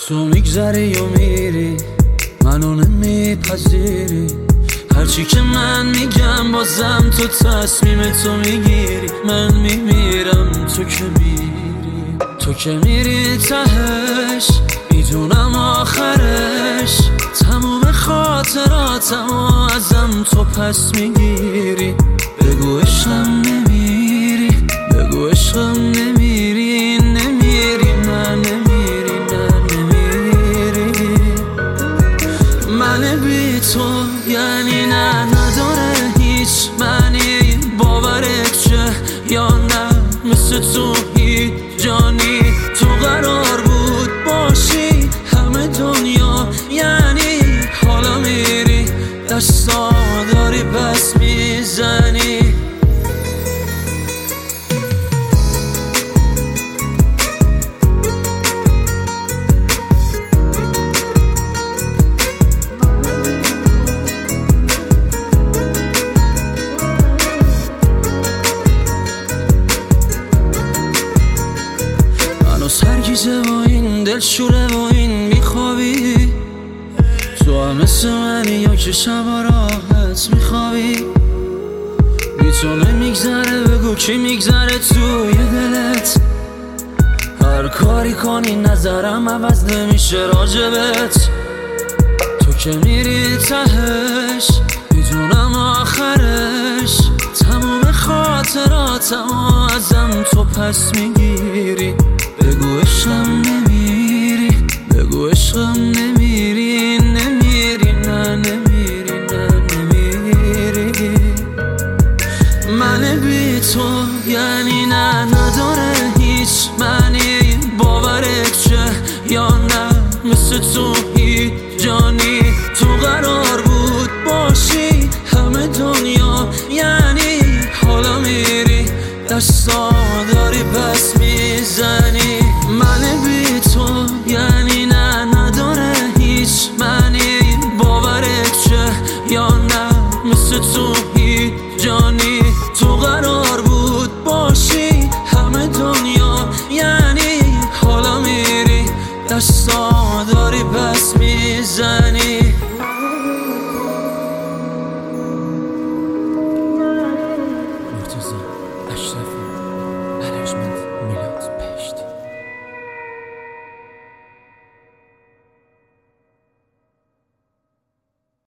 تو میگذری و میری، منو نمیپذیری. هرچی که من میگم بازم تو تصمیم تو میگیری. من میمیرم تو که میری، تو که میری تهش، میدونم آخرش تموم خاطراتمو ازم تو پس میگیری. بگو عشقم نمیری، بگو عشقم نمیری، نمیری نه نمیری نه نمیری. من بی تو یعنی نه، نداره هیچ معنی. باورت شه یا نه، مثل تو هیچ جانی تو قرار بود باشی همه دنیا. یعنی حالا میری دستا داری پس میزنی. سرگیزه و این دلشوره و این میخوابی. تو هم مثل منی یا که شبا راحت میخوابی. بی تو نمیگذره، بگو کی میگذره توی دلت. هر کاری کنی نظرم عوض نمیشه راجبت. تو که میری تهش، میدونم آخرش تموم خاطراتمو ازم تو پس میگیری. بگو عشقم نمیری، بگو عشقم نمیری، نمیری نه نمیری نه نمیری. من بی تو یعنی نه، نداره هیچ معنی. باورت شه یا نه، مثل تو هیچ جانی تو قرار بود باشی همه دنیا. یعنی حالا میری دستا